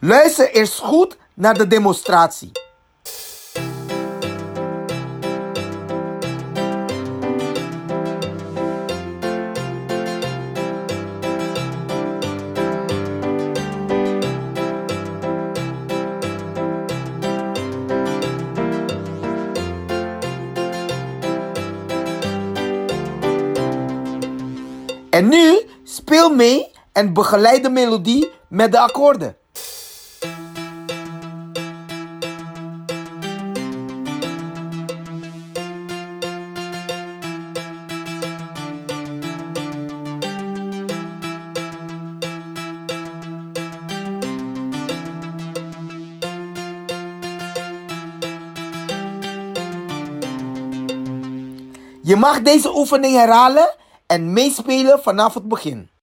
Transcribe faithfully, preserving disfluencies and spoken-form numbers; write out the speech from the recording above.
Luister eerst goed naar de demonstratie. En nu speel mee en begeleid de melodie met de akkoorden. Je mag deze oefening herhalen en meespelen vanaf het begin.